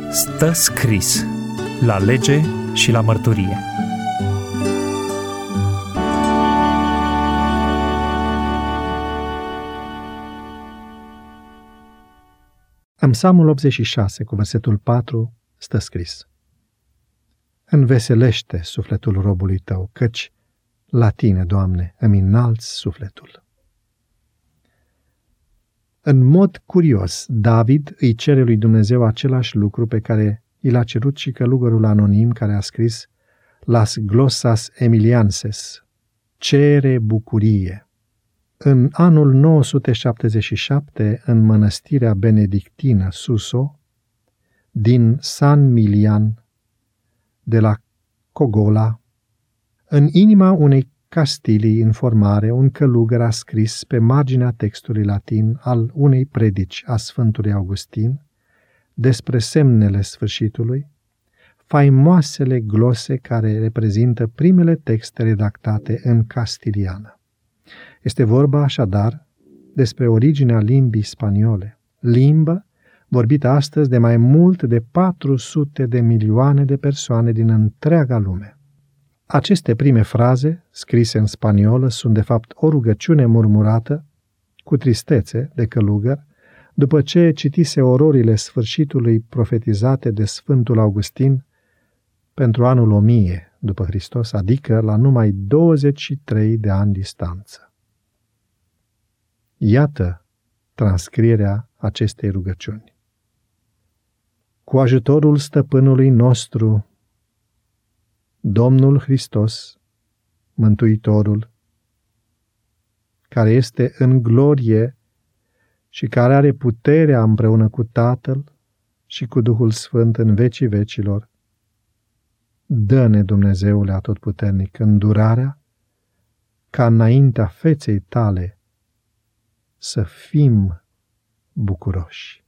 Stă scris la lege și la mărturie. În Psalmul 86, cu versetul 4, stă scris: Înveselește sufletul robului tău, căci la tine, Doamne, îmi înalți sufletul. În mod curios, David îi cere lui Dumnezeu același lucru pe care i l-a cerut și călugărul anonim care a scris Las glossas Emilianses, cere bucurie. În anul 977, în mănăstirea benedictină Suso, din San Milian, de la Cogola, în inima unei castilii în formare, un călugăr a scris pe marginea textului latin al unei predici a Sfântului Augustin despre semnele sfârșitului, faimoasele glose care reprezintă primele texte redactate în castiliană. Este vorba așadar despre originea limbii spaniole, limbă vorbită astăzi de mai mult de 400 de milioane de persoane din întreaga lume. Aceste prime fraze, scrise în spaniolă, sunt de fapt o rugăciune murmurată, cu tristețe, de călugăr, după ce citise ororile sfârșitului profetizate de Sfântul Augustin pentru anul 1000 după Hristos, adică la numai 23 de ani distanță. Iată transcrierea acestei rugăciuni. Cu ajutorul stăpânului nostru, Domnul Hristos, Mântuitorul, care este în glorie și care are puterea împreună cu Tatăl și cu Duhul Sfânt în vecii vecilor, dă-ne, Dumnezeule Atotputernic, îndurarea ca înaintea feței tale să fim bucuroși.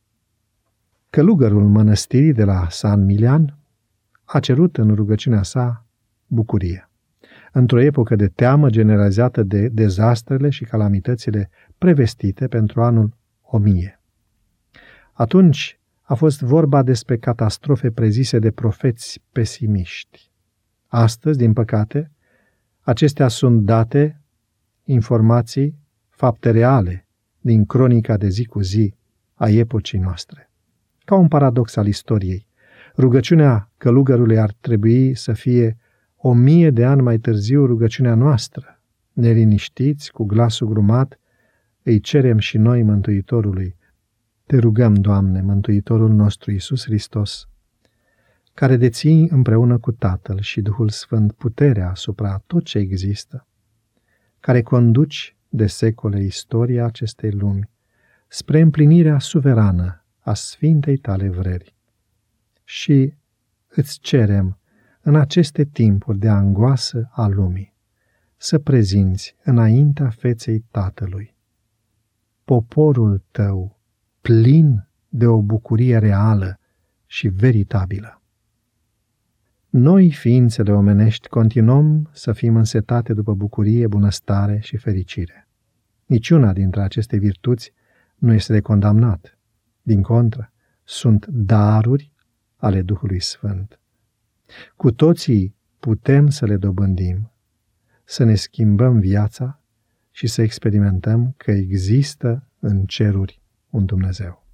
Călugărul mănăstirii de la San Milian a cerut în rugăciunea sa bucurie. Într-o epocă de teamă generalizată de dezastrele și calamitățile prevestite pentru anul 1000. Atunci a fost vorba despre catastrofe prezise de profeți pesimiști. Astăzi, din păcate, acestea sunt date, informații, fapte reale din cronica de zi cu zi a epocii noastre. Ca un paradox al istoriei, rugăciunea călugărului ar trebui să fie 1000 de ani mai târziu rugăciunea noastră. Neliniștiți, cu glasul grumat, îi cerem și noi Mântuitorului. Te rugăm, Doamne, Mântuitorul nostru Iisus Hristos, care deții împreună cu Tatăl și Duhul Sfânt puterea asupra tot ce există, care conduci de secole istoria acestei lumi spre împlinirea suverană a Sfintei tale vreri. Și îți cerem, în aceste timpuri de angoasă a lumii, să prezinți înaintea feței Tatălui poporul tău plin de o bucurie reală și veritabilă. Noi, ființele omenești, continuăm să fim însetate după bucurie, bunăstare și fericire. Niciuna dintre aceste virtuți nu este de condamnat. Din contră, sunt daruri ale Duhului Sfânt. Cu toții putem să le dobândim, să ne schimbăm viața și să experimentăm că există în ceruri un Dumnezeu.